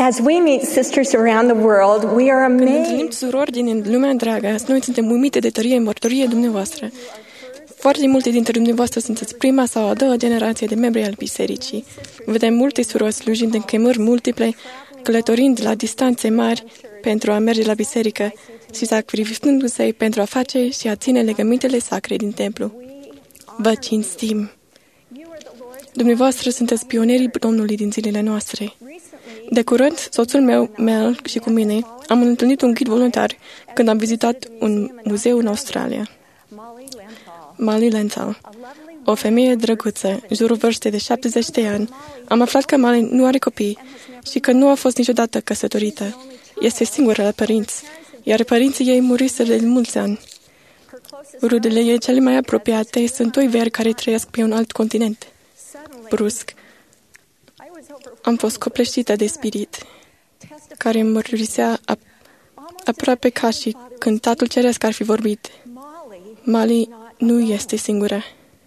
As we meet sisters around the world, we are Când amazed. întâlnim surori din lumea întreagă, noi suntem uimite de tărie, mărturie dumneavoastră. Foarte multe dintre dumneavoastră sunteți prima sau a doua generație de membri al bisericii. Vedem multe surori slujind în chemări multiple, călătorind la distanțe mari pentru a merge la biserică și sacrificându-se pentru a face și a ține legămintele sacre din templu. Vă cinstim! Dumneavoastră sunteți pionerii Domnului din zilele noastre. De curând, soțul meu, Mel, și cu mine am întâlnit un ghid voluntar când am vizitat un muzeu în Australia. Molly Lenthal, o femeie drăguță, în jurul vârstei de 70 de ani. Am aflat că Molly nu are copii și că nu a fost niciodată căsătorită. Este singură la părinți, iar părinții ei muriseră de mulți ani. Rudele ei cele mai apropiate sunt doi veri care trăiesc pe un alt continent. Brusc, am fost copleșită de spirit, care îmi mărturisea aproape ca și când Tatăl Ceresc ar fi vorbit. Molly nu este singură.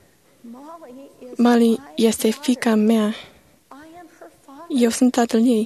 Molly este fiica mea. Eu sunt tatăl ei.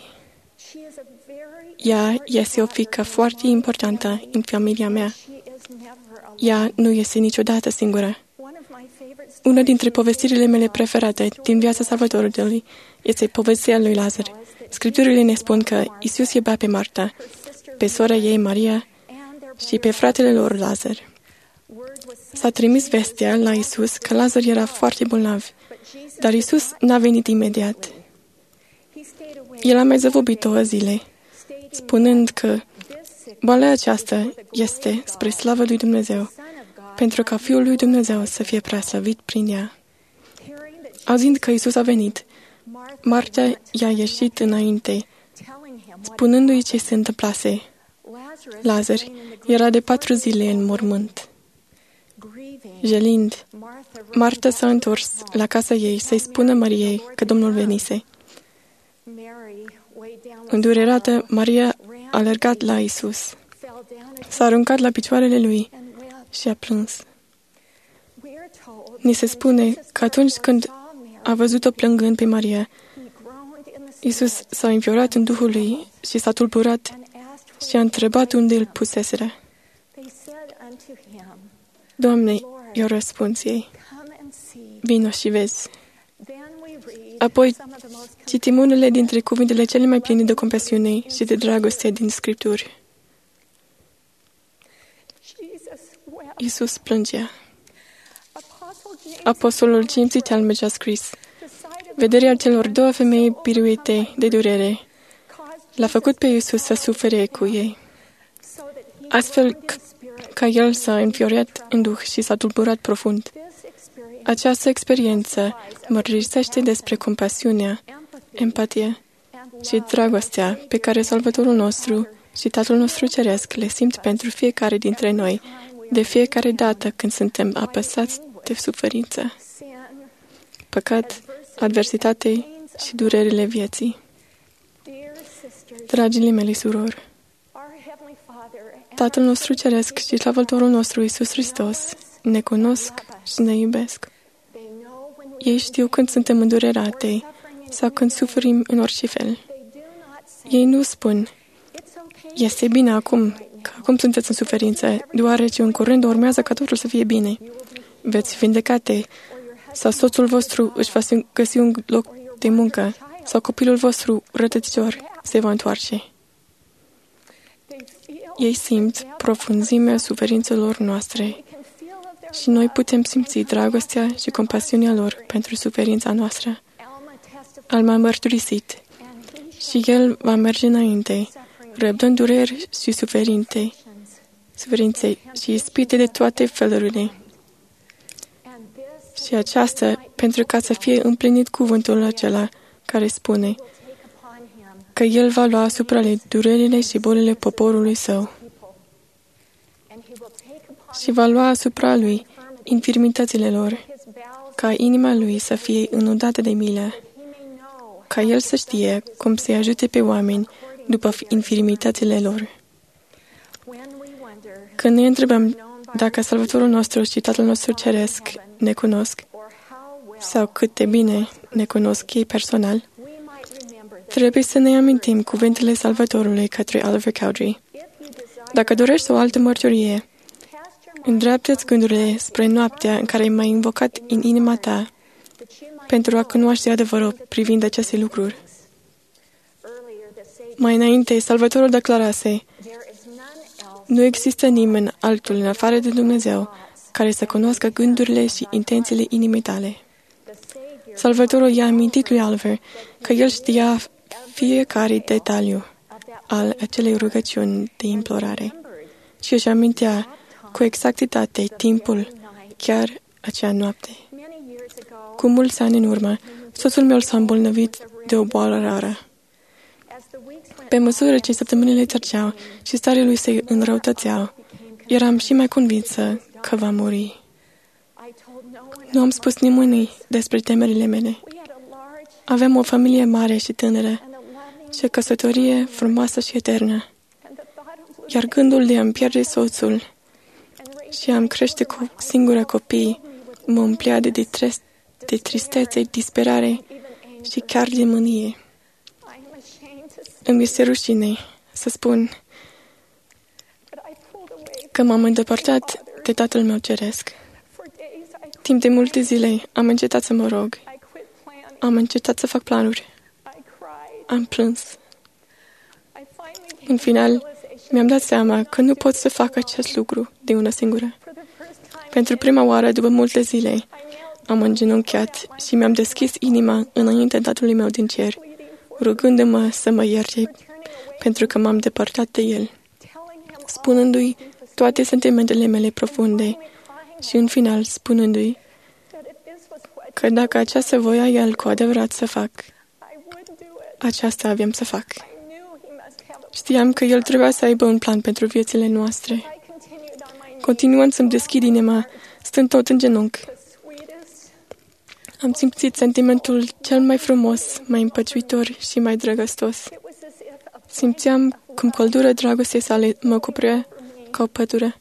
Ea este o fiică foarte importantă în familia mea. Ea nu este niciodată singură. Una dintre povestirile mele preferate din viața Salvatorului este povestea lui Lazar. Scripturile ne spun că Iisus iubea pe Marta, pe sora ei Maria și pe fratele lor Lazar. S-a trimis vestea la Iisus că Lazar era foarte bolnav, dar Iisus n-a venit imediat. El a mai zăvobit 2 zile, spunând că boala aceasta este spre slavă lui Dumnezeu, pentru ca Fiul lui Dumnezeu să fie preaslăvit prin ea. Auzind că Iisus a venit, Marta i-a ieșit înainte, spunându-i ce se întâmplase. Lazar era de 4 zile în mormânt. Jelind, Marta s-a întors la casa ei să-i spună Mariei că Domnul venise. Îndurerată, Maria a alergat la Iisus, s-a aruncat la picioarele lui și a plâns. Ni se spune că atunci când a văzut-o plângând pe Maria, Iisus s-a înfiorat în Duhul lui și s-a tulburat și a întrebat unde îl puseseră. Doamne, i-a răspuns ei, vino și vezi. Apoi citim unele dintre cuvintele cele mai pline de compasiune și de dragoste din Scripturi. Iisus plângea. Apostolul James Talmage a scris: vederea celor 2 femei biruite de durere l-a făcut pe Iisus să sufere cu ei, astfel că el s-a înfiorat în duh și s-a tulburat profund. Această experiență mărturisește despre compasiunea, empatia și dragostea pe care Salvatorul nostru și Tatăl nostru Ceresc le simt pentru fiecare dintre noi, de fiecare dată când suntem apăsați de suferință, păcat, adversitate și durerile vieții. Dragile mele surori, Tatăl nostru Ceresc și Salvatorul nostru Iisus Hristos ne cunosc și ne iubesc. Ei știu când suntem îndurerate sau când suferim în orice fel. Ei nu spun, este bine acum, că acum sunteți în suferință, deoarece în curând urmează ca totul să fie bine. Veți vindecate, sau soțul vostru își va găsi un loc de muncă, sau copilul vostru rătăcitor se va întoarce. Ei simt profunzimea suferințelor noastre și noi putem simți dragostea și compasiunea lor pentru suferința noastră. Alma a mărturisit și el va merge înainte, răbdând dureri și suferințe și ispite de toate felurile. Și aceasta pentru ca să fie împlinit cuvântul acela care spune că el va lua asupra lui durerile și bolile poporului său și va lua asupra lui infirmitățile lor, ca inima lui să fie inundată de milă, ca el să știe cum să-i ajute pe oameni după infirmitățile lor. Când ne întrebăm dacă Salvatorul nostru și Tatăl nostru Ceresc ne cunosc, sau cât de bine ne cunosc ei personal, Trebuie să ne amintim cuvintele Salvatorului către Oliver Cowdery. Dacă dorești o altă mărturie, îndreaptă-ți gândurile spre noaptea în care m-ai invocat în inima ta pentru a cunoaște adevărul privind aceste lucruri. Mai înainte, Salvatorul declarase: nu există nimeni altul în afară de Dumnezeu care să cunoască gândurile și intențiile inimii tale. Salvatorul i-a amintit lui Oliver că el știa fiecare detaliu al acelei rugăciuni de implorare și își amintea cu exactitate timpul, chiar acea noapte. Cu mulți ani în urmă, soțul meu s-a îmbolnăvit de o boală rară. Pe măsură ce săptămânile treceau și starea lui se înrăutățeau, eram și mai convinsă că va muri. Nu am spus nimănui despre temerile mele. Aveam o familie mare și tânără și o căsătorie frumoasă și eternă. Iar gândul de a-mi pierde soțul și a-mi crește cu singură copii mă umplea de tristețe, disperare și chiar de mânie. Îmi este rușine să spun că m-am îndepărtat de Tatăl meu Ceresc. Timp de multe zile am încetat să mă rog. Am încetat să fac planuri. Am plâns. În final, mi-am dat seama că nu pot să fac acest lucru de una singură. Pentru prima oară, după multe zile, am îngenunchiat și mi-am deschis inima înaintea Tatălui meu din cer, rugându-mă să mă ierte pentru că m-am depărtat de El, spunându-i toate sentimentele mele profunde și în final spunându-i că dacă aceasta voia El cu adevărat să fac, aceasta aveam să fac. Știam că El trebuia să aibă un plan pentru viețile noastre. Continuând să-mi deschid inima, stând tot în genunchi, am simțit sentimentul cel mai frumos, mai împăciuitor și mai drăgăstos. Simțeam cum căldura dragostei sale mă cuprea ca o pătură.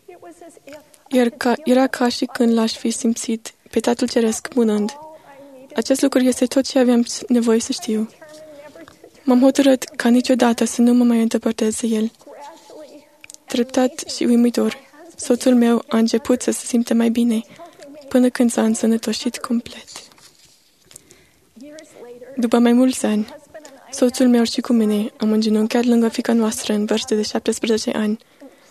Era ca și când l-aș fi simțit pe Tatăl Ceresc spunând: acest lucru este tot ce aveam nevoie să știu. M-am hotărât ca niciodată să nu mă mai îndepărtez de El. Treptat și uimitor, soțul meu a început să se simte mai bine, până când s-a însănătoșit complet. După mai mulți ani, soțul meu și cu mine am îngenunchiat lângă fiica noastră în vârstă de 17 ani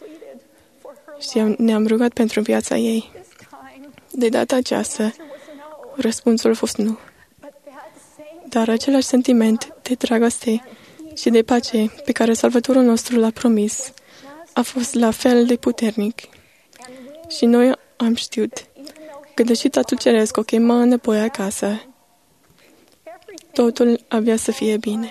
și ne-am rugat pentru viața ei. De data aceasta, răspunsul a fost nu. Dar același sentiment de dragoste și de pace pe care Salvatorul nostru l-a promis a fost la fel de puternic. Și noi am știut că deși Tatăl Ceresc o chema înapoi acasă, totul avea să fie bine.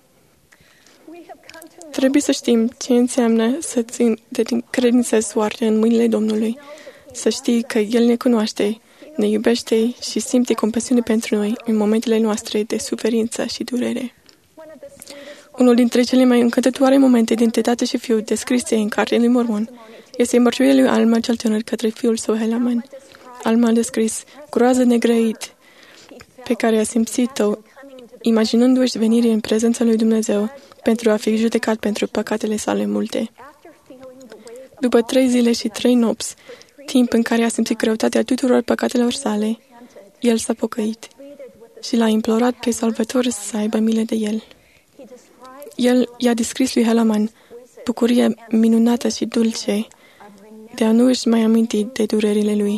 Trebuie să știm ce înseamnă să țin de credință soarta în mâinile Domnului, să știi că El ne cunoaște, ne iubește și simte compasiune pentru noi în momentele noastre de suferință și durere. Unul dintre cele mai încântătoare momente dintre tată și fiu descrise în Cartea lui Mormon este mărturia lui Alma cel tânăr către fiul său Helaman. Alma a descris groaza negrăit pe care a simțit-o, imaginându-și venirea în prezența lui Dumnezeu pentru a fi judecat pentru păcatele sale multe. După 3 zile și 3 nopți, timp în care a simțit greutatea tuturor păcatelor sale, el s-a pocăit și l-a implorat pe Salvator să aibă milă de el. El i-a descris lui Helaman bucuria minunată și dulce de a nu își mai aminti de durerile lui.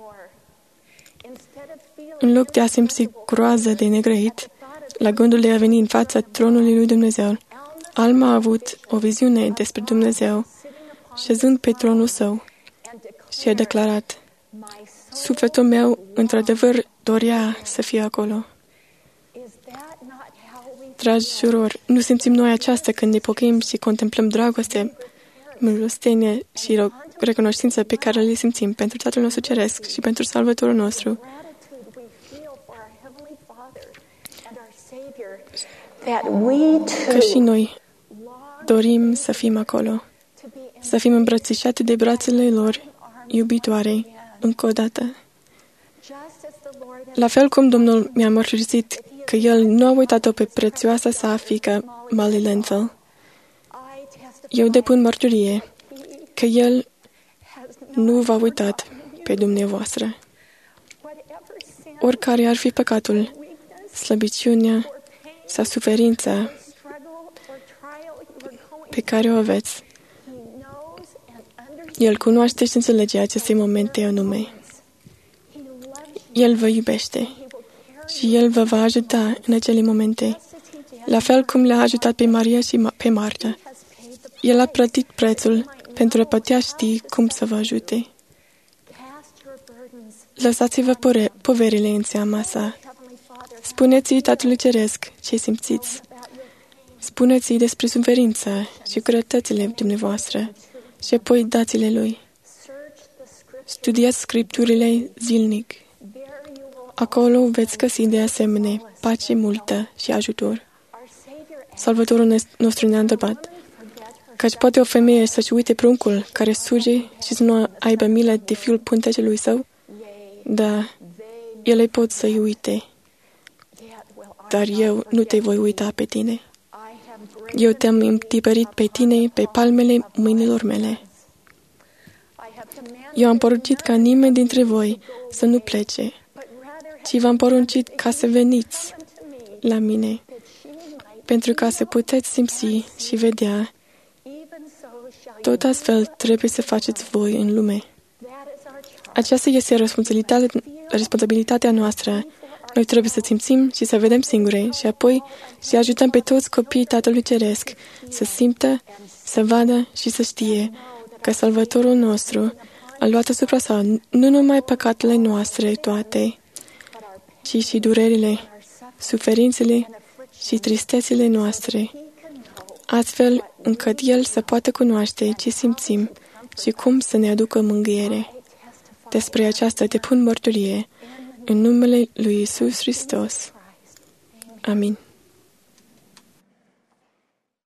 În loc de a simți groază de negrăit, la gândul de a veni în fața tronului lui Dumnezeu, Alma a avut o viziune despre Dumnezeu, șezând pe tronul său, și a declarat: sufletul meu, într-adevăr, dorea să fie acolo. Dragi surori, nu simțim noi aceasta când ne pocăim și contemplăm dragoste, milostenie și recunoștință pe care le simțim pentru Tatăl nostru Ceresc și pentru Salvatorul nostru. Că și noi dorim să fim acolo, să fim îmbrățișate de brațele lor iubitoare, încă o dată. La fel cum Domnul mi-a mărturisit că El nu a uitat-o pe prețioasa sa fiică, Molly Linville. Eu depun mărturie că El nu v-a uitat pe dumneavoastră. Oricare ar fi păcatul, slăbiciunea sau suferința pe care o aveți, El cunoaște și înțelege aceste momente anume. El vă iubește și El vă va ajuta în acele momente, la fel cum le-a ajutat pe Maria și pe Marta. El a plătit prețul pentru a putea ști cum să vă ajute. Lăsați-vă poverile în seama sa. Spuneți-i Tatălui Ceresc ce simțiți. Spuneți-i despre suferința și curătățile dumneavoastră și apoi dați-le Lui. Studiați Scripturile zilnic. Acolo veți găsi de asemenea pace multă și ajutor. Salvatorul nostru ne-a întrebat: căci poate o femeie să-și uite pruncul care suge și să nu aibă milă de fiul pântecelui său? Da, ele pot să-i uite, dar eu nu te voi uita pe tine. Eu te-am întipărit pe tine pe palmele mâinilor mele. Eu am poruncit ca nimeni dintre voi să nu plece, ci v-am poruncit ca să veniți la mine, pentru ca să puteți simți și vedea. Tot astfel trebuie să faceți voi în lume. Aceasta este responsabilitatea noastră. Noi trebuie să simțim și să vedem singure și apoi să ajutăm pe toți copiii Tatălui Ceresc să simtă, să vadă și să știe că Salvatorul nostru a luat asupra sa nu numai păcatele noastre toate, ci și durerile, suferințele și tristețile noastre, astfel încât El să poată cunoaște ce simțim și cum să ne aducă mângâiere. Despre aceasta depun mărturie în numele lui Iisus Hristos. Amin.